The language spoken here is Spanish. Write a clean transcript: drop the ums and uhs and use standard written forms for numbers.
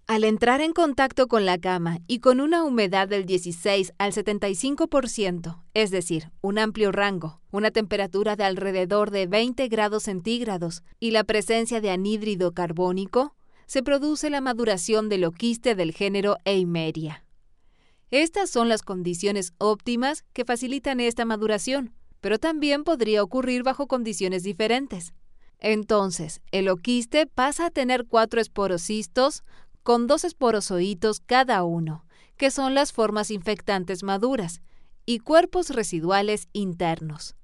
Al entrar en contacto con la cama y con una humedad del 16 al 75%, es decir, un amplio rango, una temperatura de alrededor de 20 grados centígrados y la presencia de anhídrido carbónico, se produce la maduración del oquiste del género Eimeria. Estas son las condiciones óptimas que facilitan esta maduración, pero también podría ocurrir bajo condiciones diferentes. Entonces, el oquiste pasa a tener 4 esporocistos con 2 esporozoitos cada uno, que son las formas infectantes maduras, y cuerpos residuales internos.